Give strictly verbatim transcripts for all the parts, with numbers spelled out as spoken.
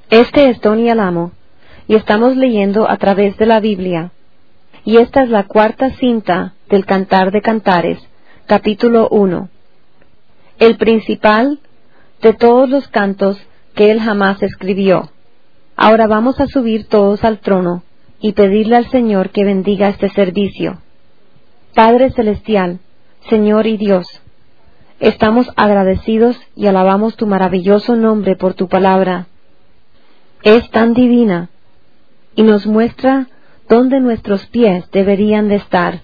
Este es Tony Alamo, y estamos leyendo a través de la Biblia. Y esta es la cuarta cinta del Cantar de Cantares, capítulo uno. El principal de todos los cantos que él jamás escribió. Ahora vamos a subir todos al trono y pedirle al Señor que bendiga este servicio. Padre Celestial, Señor y Dios, estamos agradecidos y alabamos tu maravilloso nombre por tu palabra. Es tan divina y nos muestra dónde nuestros pies deberían de estar.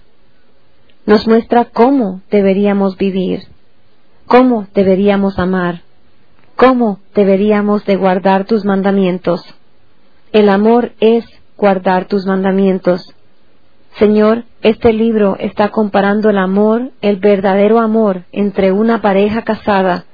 Nos muestra cómo deberíamos vivir, cómo deberíamos amar, cómo deberíamos de guardar tus mandamientos. El amor es guardar tus mandamientos. Señor, este libro está comparando el amor, el verdadero amor entre una pareja casada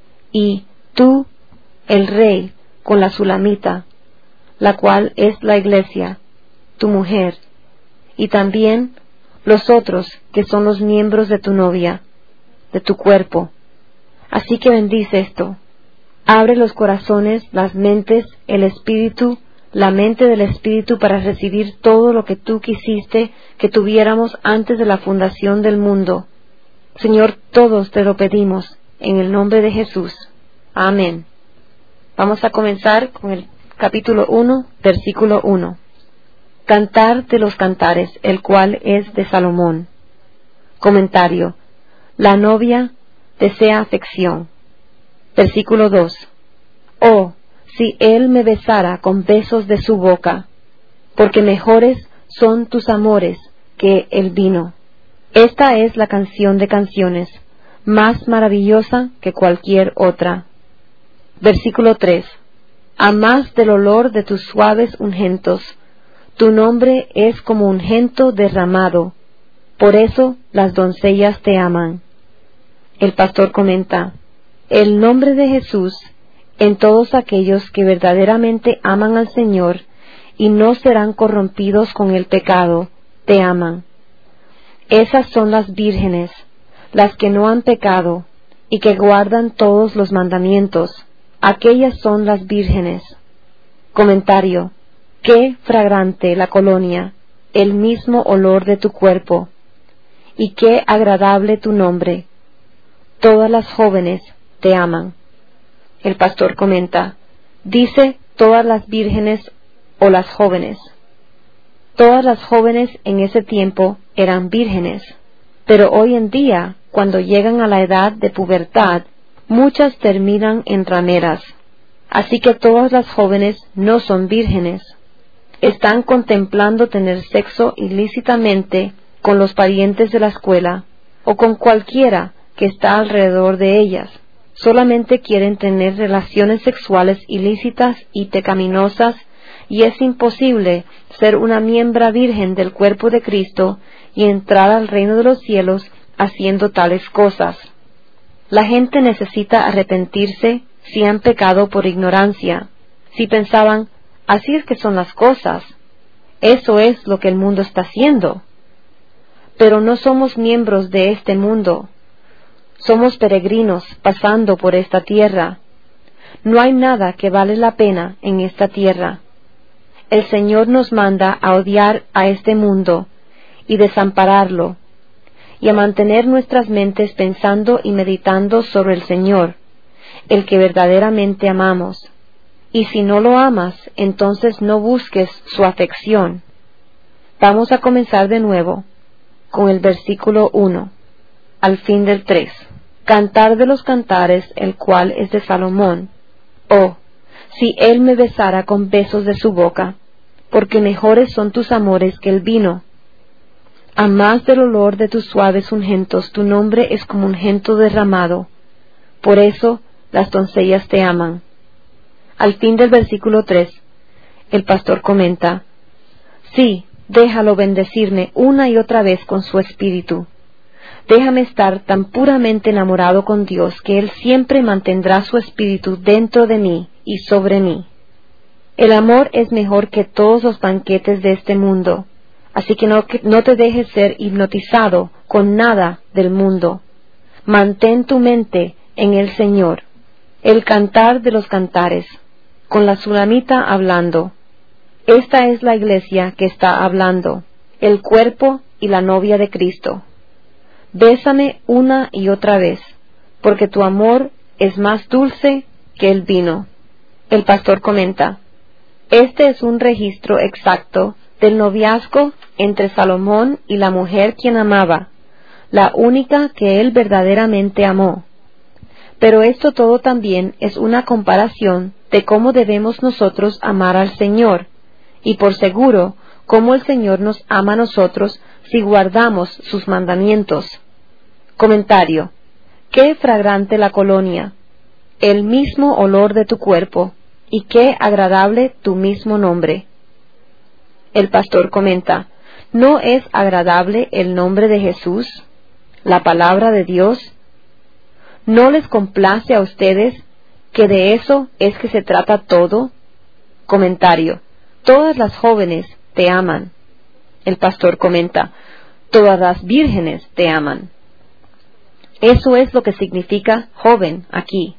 y tú, el rey, con la Sulamita, la cual es la iglesia, tu mujer, y también los otros que son los miembros de tu novia, de tu cuerpo. Así que bendice esto. Abre los corazones, las mentes, el espíritu, la mente del espíritu para recibir todo lo que tú quisiste que tuviéramos antes de la fundación del mundo. Señor, todos te lo pedimos en el nombre de Jesús. Amén. Vamos a comenzar con el capítulo uno, versículo uno. Cantar de los cantares, el cual es de Salomón. Comentario. La novia desea afección. Versículo dos. Oh, si él me besara con besos de su boca, porque mejores son tus amores que el vino. Esta es la canción de canciones, más maravillosa que cualquier otra. Versículo tres. A más del olor de tus suaves ungüentos, tu nombre es como ungüento derramado, por eso las doncellas te aman. El pastor comenta, el nombre de Jesús en todos aquellos que verdaderamente aman al Señor y no serán corrompidos con el pecado, te aman. Esas son las vírgenes, las que no han pecado y que guardan todos los mandamientos. Aquellas son las vírgenes. Comentario. Qué fragrante la colonia, el mismo olor de tu cuerpo, y qué agradable tu nombre. Todas las jóvenes te aman. El pastor comenta, dice todas las vírgenes o las jóvenes. Todas las jóvenes en ese tiempo eran vírgenes, pero hoy en día, cuando llegan a la edad de pubertad, muchas terminan en rameras. Así que todas las jóvenes no son vírgenes. Están contemplando tener sexo ilícitamente con los parientes de la escuela o con cualquiera que está alrededor de ellas. Solamente quieren tener relaciones sexuales ilícitas y pecaminosas, y es imposible ser una miembro virgen del cuerpo de Cristo y entrar al reino de los cielos haciendo tales cosas. La gente necesita arrepentirse si han pecado por ignorancia, si pensaban, así es que son las cosas, eso es lo que el mundo está haciendo. Pero no somos miembros de este mundo. Somos peregrinos pasando por esta tierra. No hay nada que vale la pena en esta tierra. El Señor nos manda a odiar a este mundo y desampararlo, y a mantener nuestras mentes pensando y meditando sobre el Señor, el que verdaderamente amamos. Y si no lo amas, entonces no busques su afección. Vamos a comenzar de nuevo con el versículo uno, al fin del tres. Cantar de los cantares, el cual es de Salomón. Oh, si él me besara con besos de su boca, porque mejores son tus amores que el vino. A más del olor de tus suaves ungüentos, tu nombre es como ungüento derramado. Por eso las doncellas te aman. Al fin del versículo tres, el pastor comenta, sí, déjalo bendecirme una y otra vez con su espíritu. Déjame estar tan puramente enamorado con Dios que Él siempre mantendrá su espíritu dentro de mí y sobre mí. El amor es mejor que todos los banquetes de este mundo, así que no, que no te dejes ser hipnotizado con nada del mundo. Mantén tu mente en el Señor. El cantar de los cantares. con la Sulamita hablando. Esta es la iglesia que está hablando, el cuerpo y la novia de Cristo. Bésame una y otra vez, porque tu amor es más dulce que el vino. El pastor comenta, este es un registro exacto del noviazgo entre Salomón y la mujer quien amaba, la única que él verdaderamente amó. Pero esto todo también es una comparación de cómo debemos nosotros amar al Señor, y por seguro, cómo el Señor nos ama a nosotros si guardamos sus mandamientos. Comentario. Qué fragrante la colonia, el mismo olor de tu cuerpo, y qué agradable tu mismo nombre. El pastor comenta, ¿no es agradable el nombre de Jesús, la palabra de Dios? ¿No les complace a ustedes que de eso es que se trata todo? Comentario. Todas las jóvenes te aman. El pastor comenta, todas las vírgenes te aman. Eso es lo que significa joven aquí.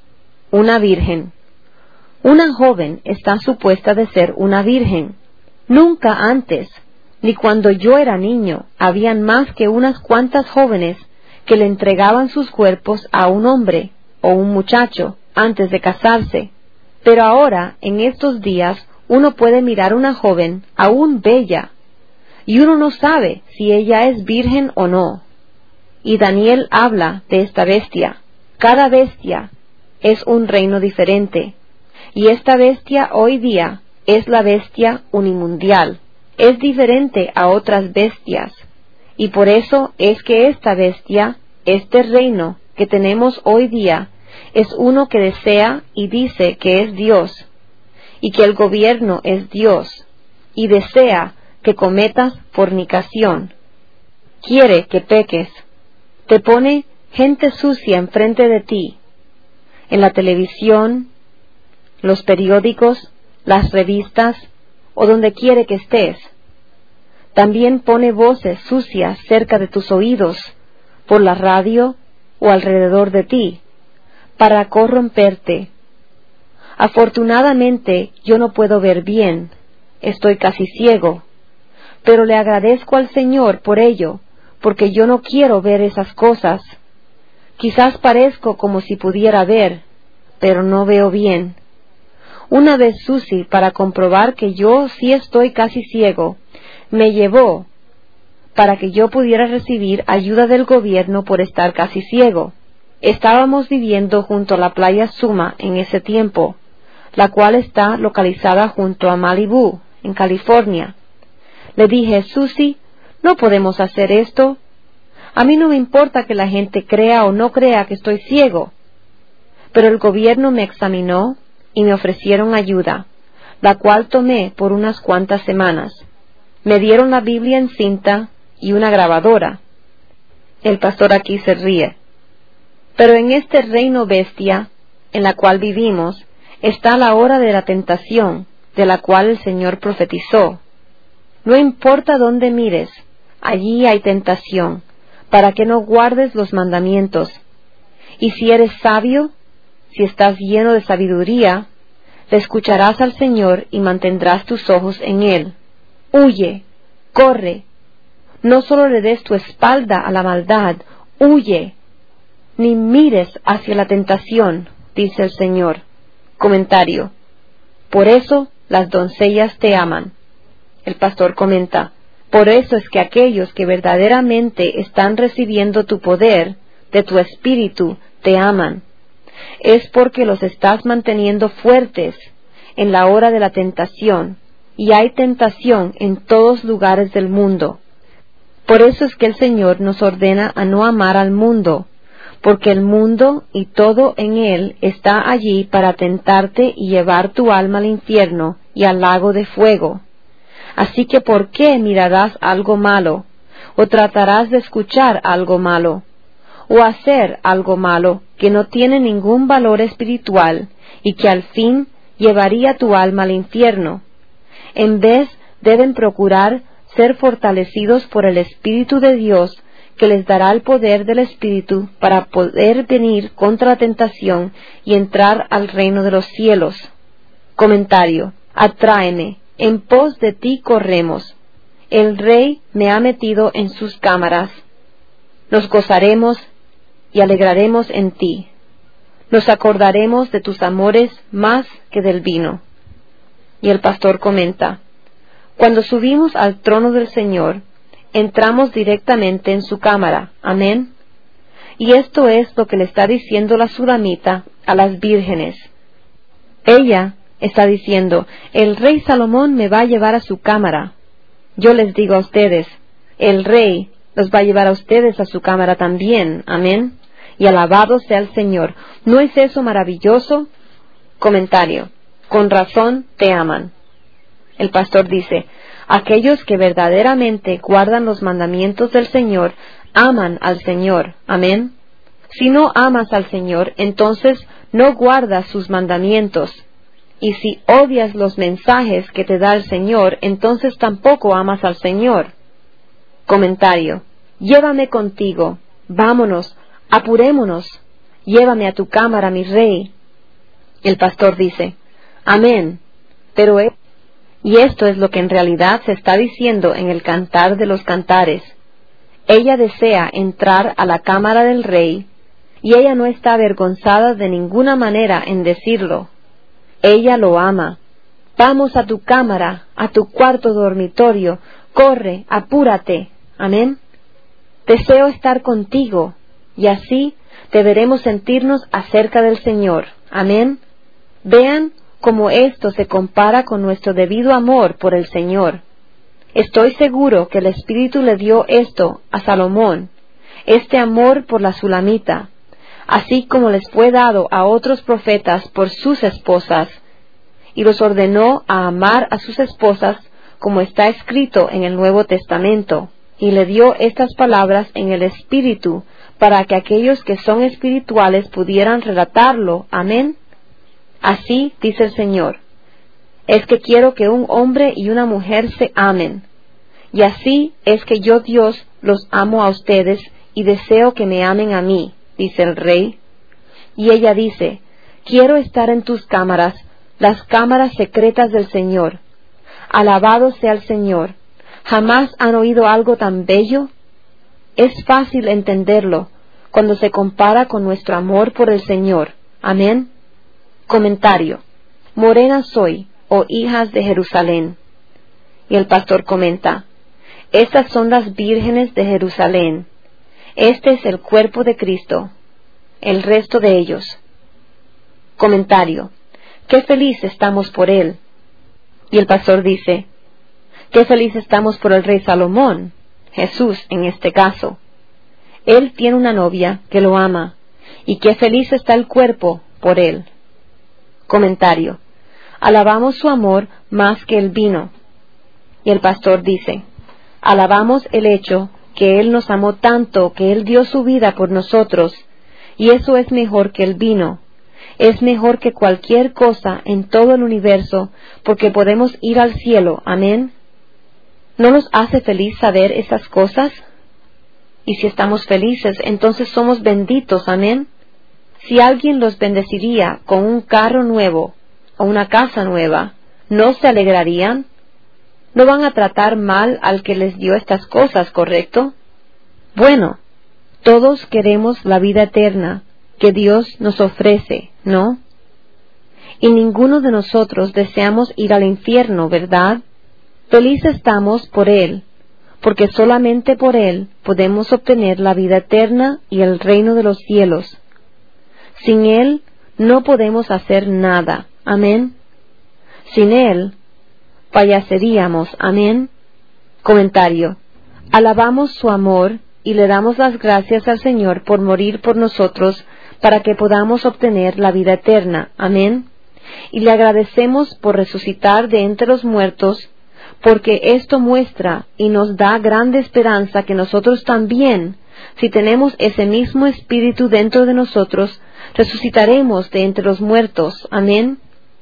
Una virgen. Una joven está supuesta de ser una virgen. Nunca antes, ni cuando yo era niño, habían más que unas cuantas jóvenes que le entregaban sus cuerpos a un hombre o un muchacho antes de casarse. Pero ahora, en estos días, uno puede mirar una joven aún bella, y uno no sabe si ella es virgen o no. Y Daniel habla de esta bestia. Cada bestia es un reino diferente, y esta bestia hoy día es la bestia unimundial. Es diferente a otras bestias, y por eso es que esta bestia, este reino que tenemos hoy día, es uno que desea y dice que es Dios, y que el gobierno es Dios, y desea que cometas fornicación. Quiere que peques. Te pone gente sucia enfrente de ti, en la televisión, los periódicos, las revistas, o donde quiere que estés. También pone voces sucias cerca de tus oídos, por la radio o alrededor de ti, para corromperte. Afortunadamente yo no puedo ver bien, estoy casi ciego, pero le agradezco al Señor por ello, porque yo no quiero ver esas cosas. Quizás parezco como si pudiera ver, pero no veo bien. Una vez Susie, para comprobar que yo sí estoy casi ciego, me llevó para que yo pudiera recibir ayuda del gobierno por estar casi ciego. Estábamos viviendo junto a la playa Suma en ese tiempo, la cual está localizada junto a Malibu, en California. Le dije, Susie, no podemos hacer esto. A mí no me importa que la gente crea o no crea que estoy ciego. Pero el gobierno me examinó y me ofrecieron ayuda, la cual tomé por unas cuantas semanas. Me dieron la Biblia en cinta y una grabadora. El pastor aquí se ríe. Pero en este reino bestia, en la cual vivimos, está la hora de la tentación, de la cual el Señor profetizó. No importa dónde mires, allí hay tentación, para que no guardes los mandamientos. Y si eres sabio, si estás lleno de sabiduría, le escucharás al Señor y mantendrás tus ojos en Él. Huye, corre, no solo le des tu espalda a la maldad, huye, ni mires hacia la tentación, dice el Señor. Comentario. Por eso las doncellas te aman. El pastor comenta, por eso es que aquellos que verdaderamente están recibiendo tu poder, de tu espíritu, te aman. Es porque los estás manteniendo fuertes en la hora de la tentación, y hay tentación en todos lugares del mundo. Por eso es que el Señor nos ordena a no amar al mundo, porque el mundo y todo en él está allí para tentarte y llevar tu alma al infierno y al lago de fuego. Así que ¿por qué mirarás algo malo, o tratarás de escuchar algo malo, o hacer algo malo que no tiene ningún valor espiritual y que al fin llevaría tu alma al infierno? En vez, deben procurar ser fortalecidos por el Espíritu de Dios, que les dará el poder del Espíritu para poder venir contra la tentación y entrar al reino de los cielos. Comentario. Atráeme, en pos de ti corremos. El Rey me ha metido en sus cámaras. Nos gozaremos y alegraremos en ti. Nos acordaremos de tus amores más que del vino. Y el pastor comenta: cuando subimos al trono del Señor, entramos directamente en su cámara. Amén. Y esto es lo que le está diciendo la Sulamita a las vírgenes. Ella está diciendo: el rey Salomón me va a llevar a su cámara. Yo les digo a ustedes, el rey los va a llevar a ustedes a su cámara también. Amén. Y alabado sea el Señor. ¿No es eso maravilloso? Comentario. Con razón te aman. El pastor dice: aquellos que verdaderamente guardan los mandamientos del Señor aman al Señor. Amén. Si no amas al Señor, entonces no guardas sus mandamientos. Y si odias los mensajes que te da el Señor, entonces tampoco amas al Señor. Comentario. Llévame contigo. Vámonos. Apurémonos. Llévame a tu cámara, mi rey. El pastor dice: amén. Pero es... Y esto es lo que en realidad se está diciendo en el Cantar de los Cantares. Ella desea entrar a la cámara del rey, y ella no está avergonzada de ninguna manera en decirlo. Ella lo ama. Vamos a tu cámara, a tu cuarto dormitorio. Corre, apúrate. Amén. Deseo estar contigo, y así deberemos sentirnos acerca del Señor. Amén. Vean cómo esto se compara con nuestro debido amor por el Señor. Estoy seguro que el Espíritu le dio esto a Salomón, este amor por la Sulamita, así como les fue dado a otros profetas por sus esposas, y los ordenó a amar a sus esposas como está escrito en el Nuevo Testamento, y le dio estas palabras en el Espíritu para que aquellos que son espirituales pudieran relatarlo. Amén. Así dice el Señor: es que quiero que un hombre y una mujer se amen, y así es que yo, Dios, los amo a ustedes y deseo que me amen a mí, dice el Rey. Y ella dice: quiero estar en tus cámaras, las cámaras secretas del Señor. Alabado sea el Señor. ¿Jamás han oído algo tan bello? Es fácil entenderlo cuando se compara con nuestro amor por el Señor. Amén. Comentario. Morena soy, oh hijas de Jerusalén. Y el pastor comenta: estas son las vírgenes de Jerusalén. Este es el cuerpo de Cristo, el resto de ellos. Comentario. Qué feliz estamos por él. Y el pastor dice: qué feliz estamos por el rey Salomón, Jesús en este caso. Él tiene una novia que lo ama, y qué feliz está el cuerpo por él. Comentario. Alabamos su amor más que el vino. Y el pastor dice: alabamos el hecho que él nos amó tanto que él dio su vida por nosotros, y eso es mejor que el vino. Es mejor que cualquier cosa en todo el universo, porque podemos ir al cielo. Amén. ¿No nos hace feliz saber esas cosas? Y si estamos felices, entonces somos benditos. Amén. Si alguien los bendeciría con un carro nuevo o una casa nueva, ¿no se alegrarían? ¿No van a tratar mal al que les dio estas cosas, correcto? Bueno, todos queremos la vida eterna que Dios nos ofrece, ¿no? Y ninguno de nosotros deseamos ir al infierno, ¿verdad? Felices estamos por Él, porque solamente por Él podemos obtener la vida eterna y el reino de los cielos. Sin Él no podemos hacer nada. Amén. Sin Él falleceríamos. Amén. Comentario. Alabamos su amor y le damos las gracias al Señor por morir por nosotros para que podamos obtener la vida eterna. Amén. Y le agradecemos por resucitar de entre los muertos, porque esto muestra y nos da grande esperanza que nosotros también, si tenemos ese mismo espíritu dentro de nosotros, resucitaremos de entre los muertos. Amén.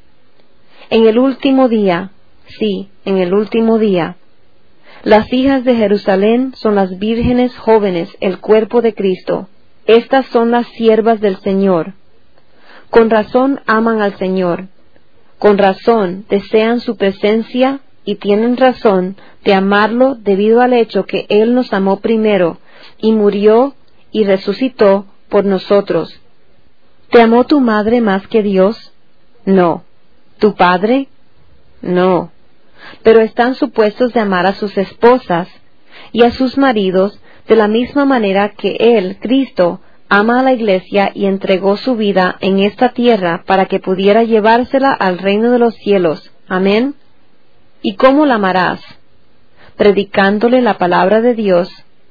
En el último día, sí, en el último día, las hijas de Jerusalén son las vírgenes jóvenes, el cuerpo de Cristo. Estas son las siervas del Señor. Con razón aman al Señor, Con razón desean su presencia y tienen razón de amarlo debido al hecho que Él nos amó primero y murió y resucitó por nosotros. ¿Te amó tu madre más que Dios? No. ¿Tu padre? No. Pero están supuestos de amar a sus esposas y a sus maridos de la misma manera que Él, Cristo, ama a la Iglesia y entregó su vida en esta tierra para que pudiera llevársela al reino de los cielos. Amén. ¿Y cómo la amarás? Predicándole la palabra de Dios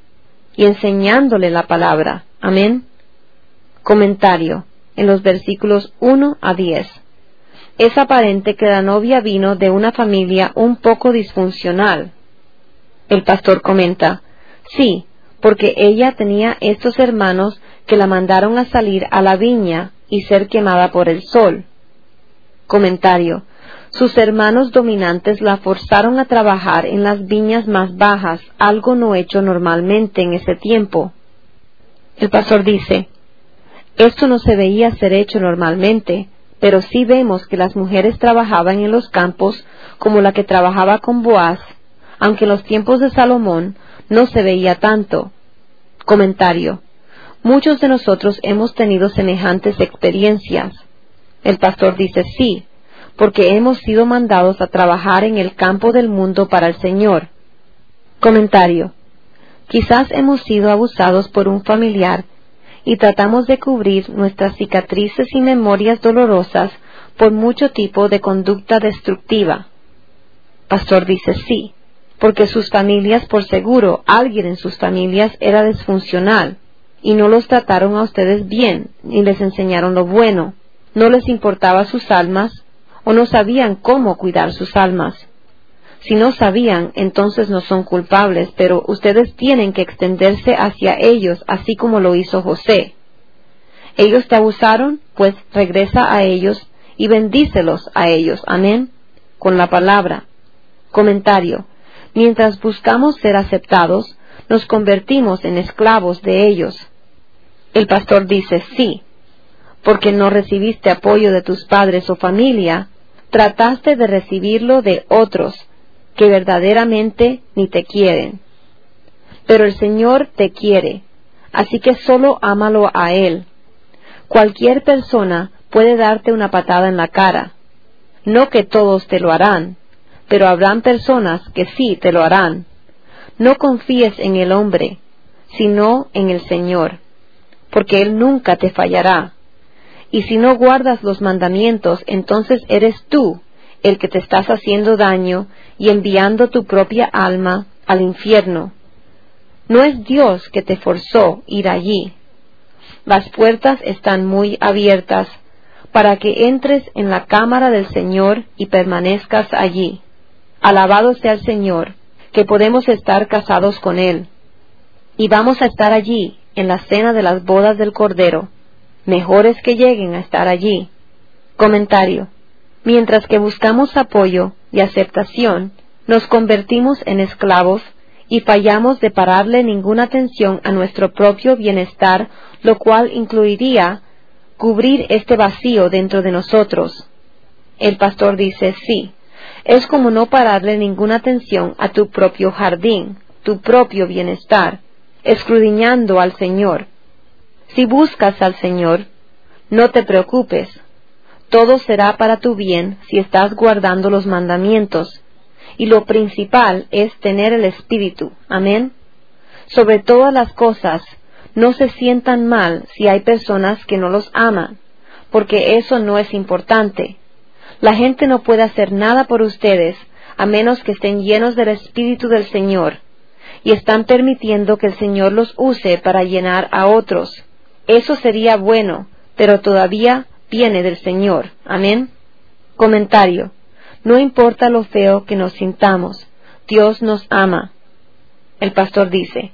y enseñándole la palabra. Amén. Comentario en los versículos uno a diez. Es aparente que la novia vino de una familia un poco disfuncional. El pastor comenta, sí, porque ella tenía estos hermanos que la mandaron a salir a la viña y ser quemada por el sol. Comentario. Sus hermanos dominantes la forzaron a trabajar en las viñas más bajas, algo no hecho normalmente en ese tiempo. El pastor dice, esto no se veía ser hecho normalmente, pero sí vemos que las mujeres trabajaban en los campos como la que trabajaba con Boaz, aunque en los tiempos de Salomón no se veía tanto. Comentario. Muchos de nosotros hemos tenido semejantes experiencias. El pastor dice sí, porque hemos sido mandados a trabajar en el campo del mundo para el Señor. Comentario. Quizás hemos sido abusados por un familiar y tratamos de cubrir nuestras cicatrices y memorias dolorosas por mucho tipo de conducta destructiva. Pastor dice sí, porque sus familias, por seguro, alguien en sus familias era disfuncional, y no los trataron a ustedes bien, ni les enseñaron lo bueno, no les importaba sus almas, o no sabían cómo cuidar sus almas. Si no sabían, entonces no son culpables, pero ustedes tienen que extenderse hacia ellos, así como lo hizo José. Ellos te abusaron, pues regresa a ellos y bendícelos a ellos. Amén. Con la palabra. Comentario. Mientras buscamos ser aceptados, nos convertimos en esclavos de ellos. El pastor dice sí, porque no recibiste apoyo de tus padres o familia, trataste de recibirlo de otros, que verdaderamente ni te quieren. Pero el Señor te quiere, así que solo ámalo a Él. Cualquier persona puede darte una patada en la cara. No que todos te lo harán, pero habrán personas que sí te lo harán. No confíes en el hombre, sino en el Señor, porque Él nunca te fallará. Y si no guardas los mandamientos, entonces eres tú el que te estás haciendo daño y enviando tu propia alma al infierno. No es Dios que te forzó ir allí. Las puertas están muy abiertas para que entres en la cámara del Señor y permanezcas allí. Alabado sea el Señor, que podemos estar casados con Él. Y vamos a estar allí, en la cena de las bodas del Cordero. Mejores que lleguen a estar allí. Comentario. Mientras que buscamos apoyo y aceptación, nos convertimos en esclavos y fallamos de pararle ninguna atención a nuestro propio bienestar, lo cual incluiría cubrir este vacío dentro de nosotros. El pastor dice sí, es como no pararle ninguna atención a tu propio jardín, tu propio bienestar, escudriñando al Señor. Si buscas al Señor, no te preocupes. Todo será para tu bien si estás guardando los mandamientos. Y lo principal es tener el Espíritu. Amén. Sobre todas las cosas, no se sientan mal si hay personas que no los aman, porque eso no es importante. La gente no puede hacer nada por ustedes a menos que estén llenos del Espíritu del Señor y están permitiendo que el Señor los use para llenar a otros. Eso sería bueno, pero todavía viene del Señor. Amén. Comentario. No importa lo feo que nos sintamos, Dios nos ama. El pastor dice,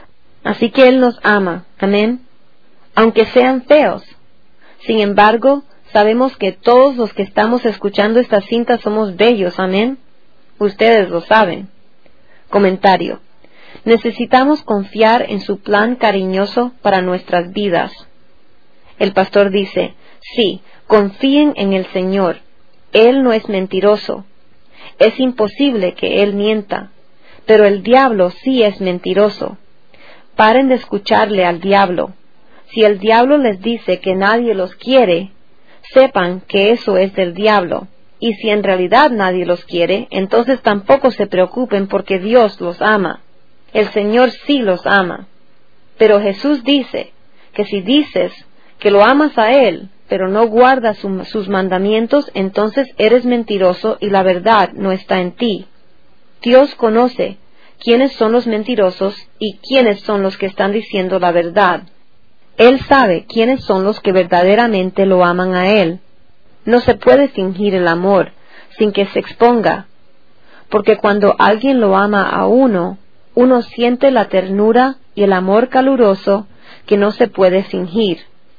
así que Él nos ama. Amén. Aunque sean feos. Sin embargo, sabemos que todos los que estamos escuchando esta cinta somos bellos. Amén. Ustedes lo saben. Comentario. Necesitamos confiar en su plan cariñoso para nuestras vidas. El pastor dice, sí, confíen en el Señor. Él no es mentiroso. Es imposible que Él mienta, pero el diablo sí es mentiroso. Paren de escucharle al diablo. Si el diablo les dice que nadie los quiere, sepan que eso es del diablo. Y si en realidad nadie los quiere, entonces tampoco se preocupen porque Dios los ama. El Señor sí los ama. Pero Jesús dice que si dices que lo amas a Él, pero no guardas su, sus mandamientos, entonces eres mentiroso y la verdad no está en ti. Dios conoce quiénes son los mentirosos y quiénes son los que están diciendo la verdad. Él sabe quiénes son los que verdaderamente lo aman a Él. No se puede fingir el amor sin que se exponga, porque cuando alguien lo ama a uno, uno siente la ternura y el amor caluroso que no se puede fingir.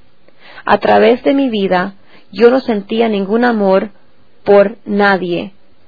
A través de mi vida, yo no sentía ningún amor por nadie.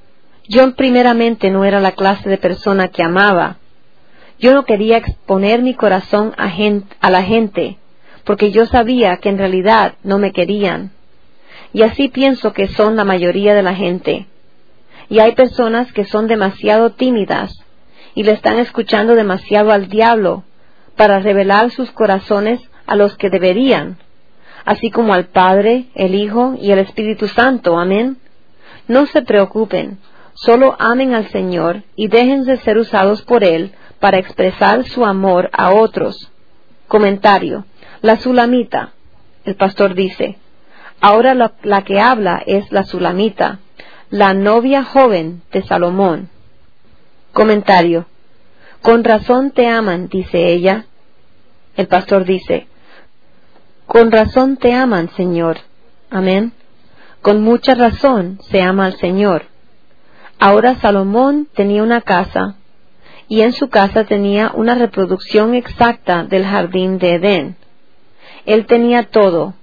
Yo primeramente no era la clase de persona que amaba. Yo no quería exponer mi corazón a, gente, a la gente, porque yo sabía que en realidad no me querían. Y así pienso que son la mayoría de la gente. Y hay personas que son demasiado tímidas y le están escuchando demasiado al diablo para revelar sus corazones a los que deberían, así como al Padre, el Hijo y el Espíritu Santo. Amén. No se preocupen, solo amen al Señor y déjense ser usados por Él para expresar su amor a otros. Comentario. La Sulamita. El pastor dice, ahora la, la que habla es la Sulamita, la novia joven de Salomón. Comentario. Con razón te aman, dice ella. El pastor dice, con razón te aman, Señor. Amén. Con mucha razón se ama al Señor. Ahora Salomón tenía una casa, y en su casa tenía una reproducción exacta del jardín de Edén. Él tenía todo,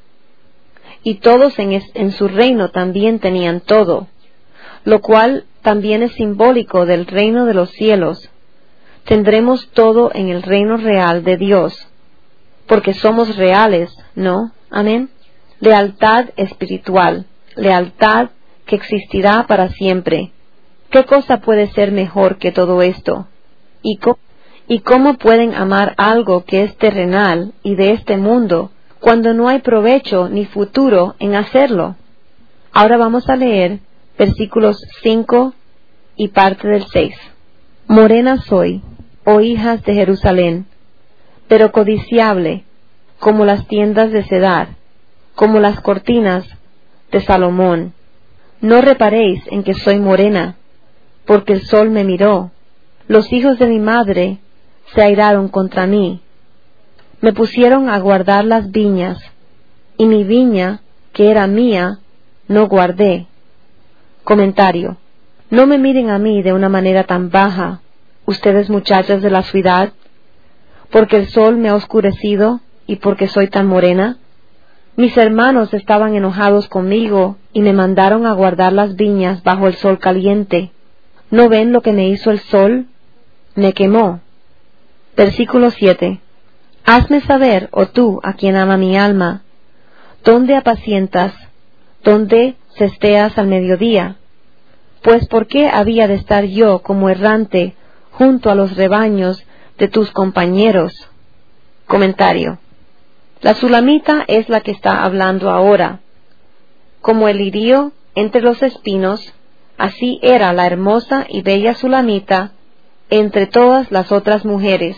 y todos en, es, en su reino también tenían todo, lo cual también es simbólico del reino de los cielos. Tendremos todo en el reino real de Dios, porque somos reales, ¿no? Amén. Lealtad espiritual, lealtad que existirá para siempre. ¿Qué cosa puede ser mejor que todo esto? ¿Y cómo, y cómo pueden amar algo que es terrenal y de este mundo cuando no hay provecho ni futuro en hacerlo? Ahora vamos a leer versículos cinco y parte del seis. Morena soy, oh hijas de Jerusalén, pero codiciable, como las tiendas de Cedar, como las cortinas de Salomón. No reparéis en que soy morena, porque el sol me miró. Los hijos de mi madre se airaron contra mí. Me pusieron a guardar las viñas, y mi viña, que era mía, no guardé. Comentario. No me miren a mí de una manera tan baja, ustedes muchachas de la ciudad, porque el sol me ha oscurecido y porque soy tan morena. Mis hermanos estaban enojados conmigo y me mandaron a guardar las viñas bajo el sol caliente. ¿No ven lo que me hizo el sol? Me quemó. Versículo siete. Hazme saber, oh tú, a quien ama mi alma, ¿dónde apacientas, dónde cesteas al mediodía? Pues ¿por qué había de estar yo como errante junto a los rebaños de tus compañeros? Comentario. La Sulamita es la que está hablando ahora. Como el lirio entre los espinos, así era la hermosa y bella Sulamita entre todas las otras mujeres.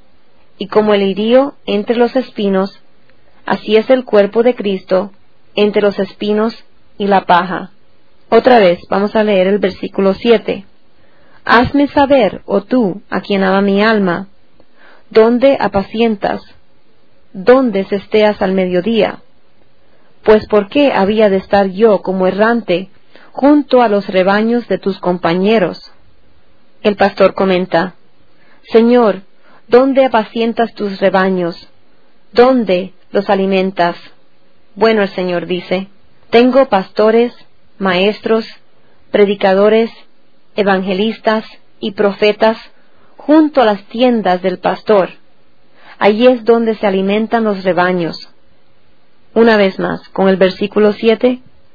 Y como el lirio entre los espinos, así es el cuerpo de Cristo entre los espinos y la paja. Otra vez, vamos a leer el versículo siete. Hazme saber, oh tú, a quien ama mi alma, ¿dónde apacientas? ¿Dónde cesteas al mediodía? Pues ¿por qué había de estar yo como errante junto a los rebaños de tus compañeros? El pastor comenta, Señor, ¿dónde apacientas tus rebaños? ¿Dónde los alimentas? Bueno, el Señor dice, tengo pastores, maestros, predicadores, evangelistas y profetas junto a las tiendas del pastor. Allí es donde se alimentan los rebaños. Una vez más, con el versículo siete,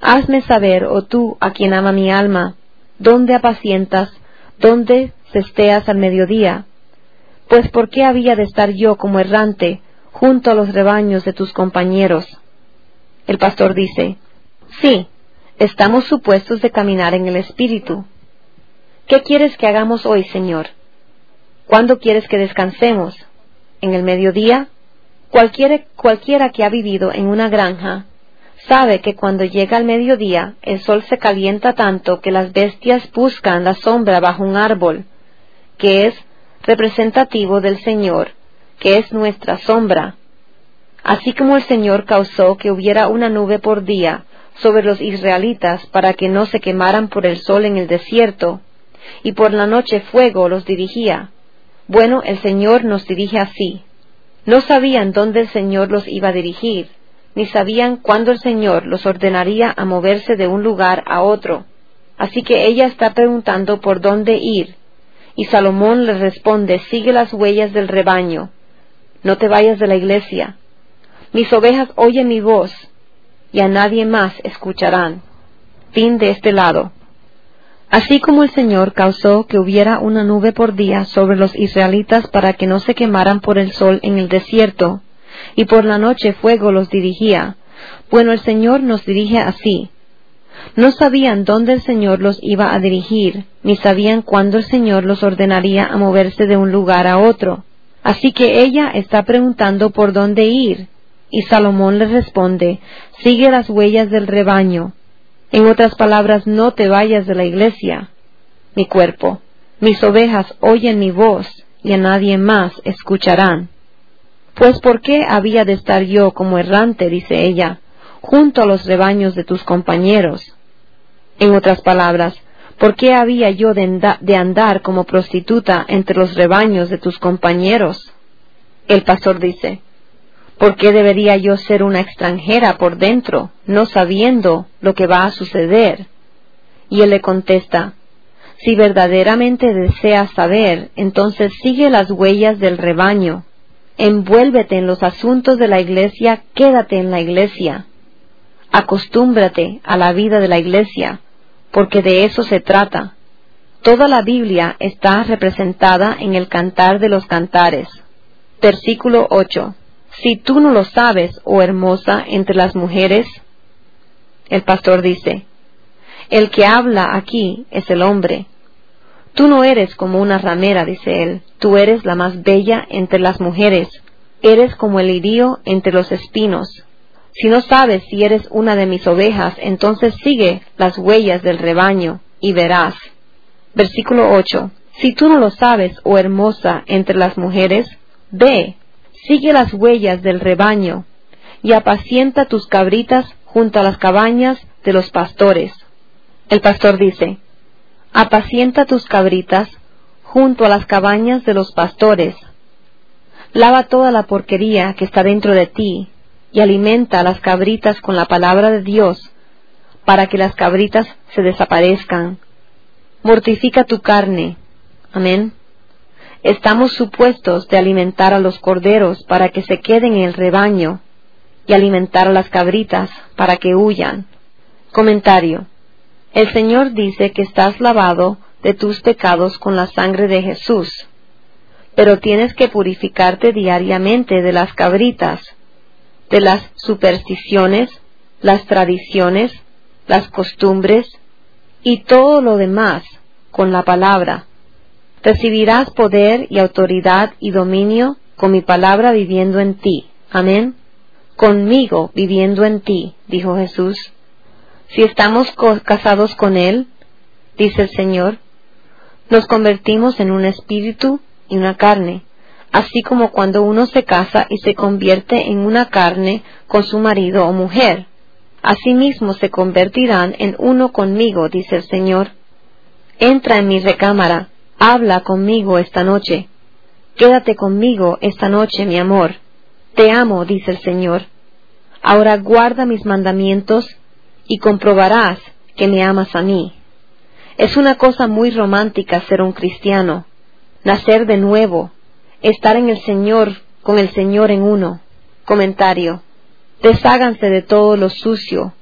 Hazme saber, oh tú, a quien ama mi alma, dónde apacientas, dónde cesteas al mediodía. Pues ¿por qué había de estar yo como errante junto a los rebaños de tus compañeros? El pastor dice, sí, estamos supuestos de caminar en el Espíritu. ¿Qué quieres que hagamos hoy, Señor? ¿Cuándo quieres que descansemos? ¿En el mediodía? Cualquiera, cualquiera que ha vivido en una granja sabe que cuando llega el mediodía el sol se calienta tanto que las bestias buscan la sombra bajo un árbol, que es representativo del Señor, que es nuestra sombra. Así como el Señor causó que hubiera una nube por día sobre los israelitas para que no se quemaran por el sol en el desierto, y por la noche fuego los dirigía. Bueno, el Señor nos dirige así. No sabían dónde el Señor los iba a dirigir, ni sabían cuándo el Señor los ordenaría a moverse de un lugar a otro. Así que ella está preguntando por dónde ir, y Salomón le responde, sigue las huellas del rebaño, no te vayas de la iglesia. Mis ovejas oyen mi voz, y a nadie más escucharán. Fin de este lado. Así como el Señor causó que hubiera una nube por día sobre los israelitas para que no se quemaran por el sol en el desierto, y por la noche fuego los dirigía, bueno, el Señor nos dirige así. No sabían dónde el Señor los iba a dirigir, ni sabían cuándo el Señor los ordenaría a moverse de un lugar a otro. Así que ella está preguntando por dónde ir, y Salomón le responde, sigue las huellas del rebaño. En otras palabras, no te vayas de la iglesia. Mi cuerpo, mis ovejas oyen mi voz, y a nadie más escucharán. Pues ¿por qué había de estar yo como errante, dice ella, junto a los rebaños de tus compañeros? En otras palabras, ¿por qué había yo de, de andar como prostituta entre los rebaños de tus compañeros? El pastor dice, ¿por qué debería yo ser una extranjera por dentro, no sabiendo lo que va a suceder? Y él le contesta, si verdaderamente deseas saber, entonces sigue las huellas del rebaño. Envuélvete en los asuntos de la iglesia, quédate en la iglesia. Acostúmbrate a la vida de la iglesia, porque de eso se trata. Toda la Biblia está representada en el Cantar de los Cantares. Versículo ocho. Si tú no lo sabes, oh hermosa entre las mujeres, el pastor dice, el que habla aquí es el hombre. Tú no eres como una ramera, dice él, tú eres la más bella entre las mujeres, eres como el lirio entre los espinos. Si no sabes si eres una de mis ovejas, entonces sigue las huellas del rebaño, y verás. Versículo ocho. Si tú no lo sabes, oh hermosa entre las mujeres, ve, sigue las huellas del rebaño, y apacienta tus cabritas junto a las cabañas de los pastores. El pastor dice, apacienta tus cabritas junto a las cabañas de los pastores. Lava toda la porquería que está dentro de ti, y alimenta a las cabritas con la palabra de Dios, para que las cabritas se desaparezcan. Mortifica tu carne. Amén. Estamos supuestos de alimentar a los corderos para que se queden en el rebaño, y alimentar a las cabritas para que huyan. Comentario. El Señor dice que estás lavado de tus pecados con la sangre de Jesús, pero tienes que purificarte diariamente de las cabritas, de las supersticiones, las tradiciones, las costumbres y todo lo demás con la palabra. Recibirás poder y autoridad y dominio con mi palabra viviendo en ti. Amén. Conmigo viviendo en ti, dijo Jesús. Si estamos casados con Él, dice el Señor, nos convertimos en un espíritu y una carne, así como cuando uno se casa y se convierte en una carne con su marido o mujer. Asimismo se convertirán en uno conmigo, dice el Señor. Entra en mi recámara, habla conmigo esta noche. Quédate conmigo esta noche, mi amor. Te amo, dice el Señor. Ahora guarda mis mandamientos y comprobarás que me amas a mí. Es una cosa muy romántica ser un cristiano, nacer de nuevo, estar en el Señor, con el Señor en uno. Comentario. Desháganse de todo lo sucio,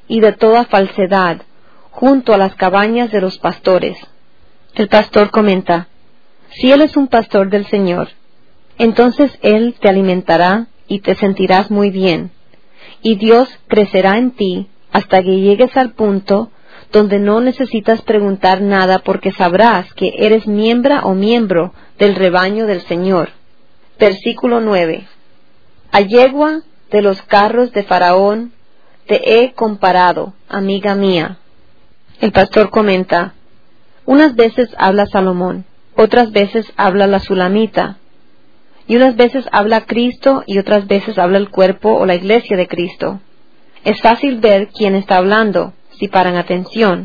y de toda falsedad, junto a las cabañas de los pastores. El pastor comenta: si Él es un pastor del Señor, entonces Él te alimentará y te sentirás muy bien, y Dios crecerá en ti hasta que llegues al punto donde no necesitas preguntar nada, porque sabrás que eres miembro o miembro del rebaño del Señor. Versículo nueve. A yegua de los carros de Faraón te he comparado, amiga mía. El pastor comenta: unas veces habla Salomón, otras veces habla la Sulamita, y unas veces habla Cristo y otras veces habla el cuerpo o la iglesia de Cristo. Es fácil ver quién está hablando si paran atención,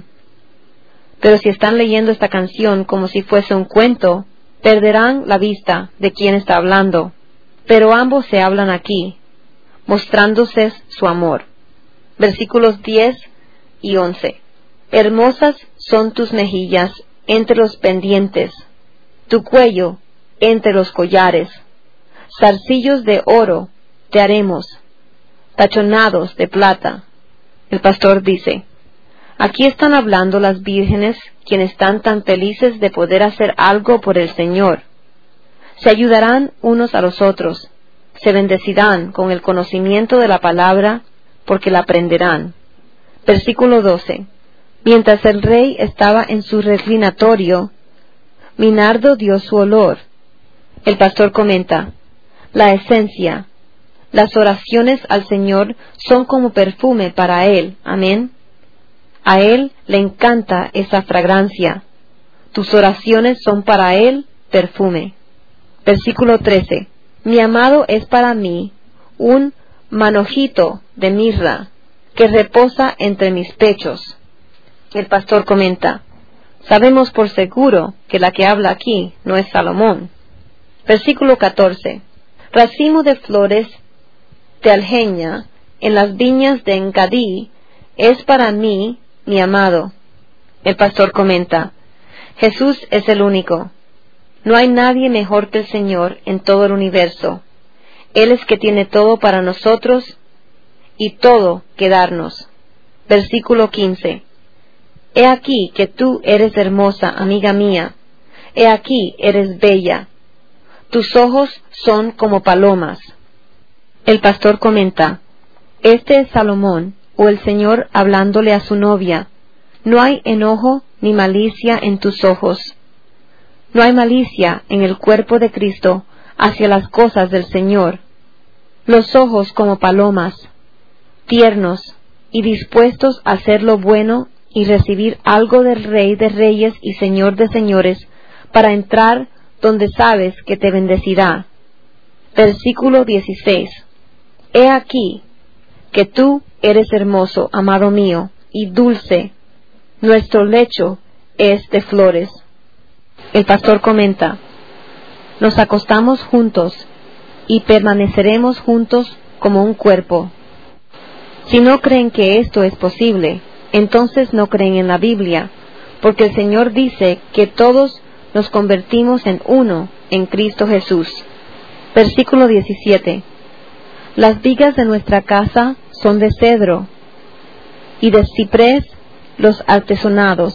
pero si están leyendo esta canción como si fuese un cuento, perderán la vista de quién está hablando. Pero ambos se hablan aquí, mostrándose su amor. Versículos diez y once. Hermosas son tus mejillas entre los pendientes, tu cuello entre los collares. Zarcillos de oro te haremos, tachonados de plata. El pastor dice: aquí están hablando las vírgenes, quienes están tan felices de poder hacer algo por el Señor. Se ayudarán unos a los otros, se bendecirán con el conocimiento de la palabra, porque la aprenderán. Versículo doce. Mientras el rey estaba en su reclinatorio, mi nardo dio su olor. El pastor comenta: la esencia, las oraciones al Señor son como perfume para Él. Amén. A Él le encanta esa fragancia. Tus oraciones son para Él perfume. Versículo trece. Mi amado es para mí un manojito de mirra que reposa entre mis pechos. El pastor comenta: sabemos por seguro que la que habla aquí no es Salomón. Versículo catorce. Racimo de flores de alheña en las viñas de Engadí es para mí mi amado. El pastor comenta: Jesús es el único. No hay nadie mejor que el Señor en todo el universo. Él es que tiene todo para nosotros y todo que darnos. Versículo quince. He aquí que tú eres hermosa, amiga mía. He aquí eres bella. Tus ojos son como palomas. El pastor comenta: este es Salomón, o el Señor hablándole a su novia. No hay enojo ni malicia en tus ojos. No hay malicia en el cuerpo de Cristo hacia las cosas del Señor. Los ojos como palomas, tiernos y dispuestos a hacer lo bueno y recibir algo del Rey de Reyes y Señor de Señores, para entrar donde sabes que te bendecirá. Versículo dieciséis. He aquí que tú eres hermoso, amado mío, y dulce. Nuestro lecho es de flores. El pastor comenta: nos acostamos juntos y permaneceremos juntos como un cuerpo. Si no creen que esto es posible, entonces no creen en la Biblia, porque el Señor dice que todos nos convertimos en uno en Cristo Jesús. Versículo diecisiete. Las vigas de nuestra casa son de cedro, y de ciprés los artesonados.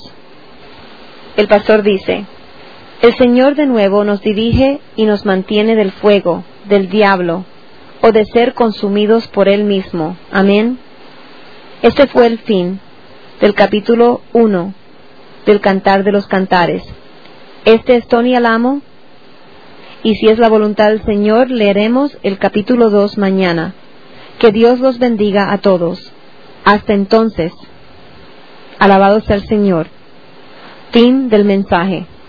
El pastor dice: el Señor de nuevo nos dirige y nos mantiene del fuego, del diablo, o de ser consumidos por Él mismo. Amén. Este fue el fin del capítulo uno del Cantar de los Cantares. Este es Tony Alamo, y si es la voluntad del Señor, leeremos el capítulo dos mañana. Que Dios los bendiga a todos. Hasta entonces, alabado sea el Señor. Fin del mensaje.